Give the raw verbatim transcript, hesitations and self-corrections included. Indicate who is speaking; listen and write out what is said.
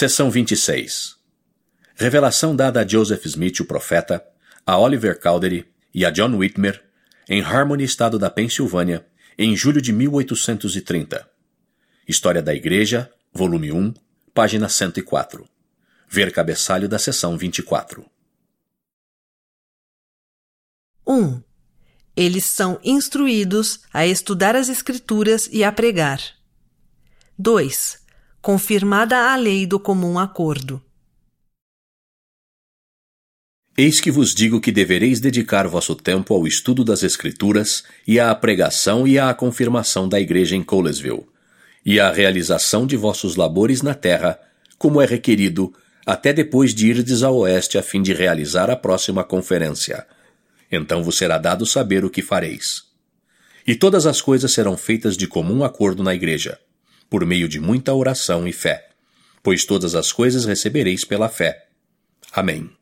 Speaker 1: Seção vinte e seis. Revelação dada a Joseph Smith, o profeta, a Oliver Cowdery e a John Whitmer, em Harmony, estado da Pensilvânia, em julho de mil oitocentos e trinta. História da Igreja, volume um, página cento e quatro. Ver cabeçalho da seção vinte e quatro.
Speaker 2: um. Eles são instruídos a estudar as Escrituras e a pregar. dois. Confirmada a lei do comum acordo.
Speaker 1: Eis que vos digo que devereis dedicar vosso tempo ao estudo das Escrituras e à pregação e à confirmação da igreja em Colesville, e à realização de vossos labores na terra, como é requerido, até depois de irdes ao oeste a fim de realizar a próxima conferência. Então vos será dado saber o que fareis. E todas as coisas serão feitas de comum acordo na igreja, por meio de muita oração e fé, pois todas as coisas recebereis pela fé. Amém.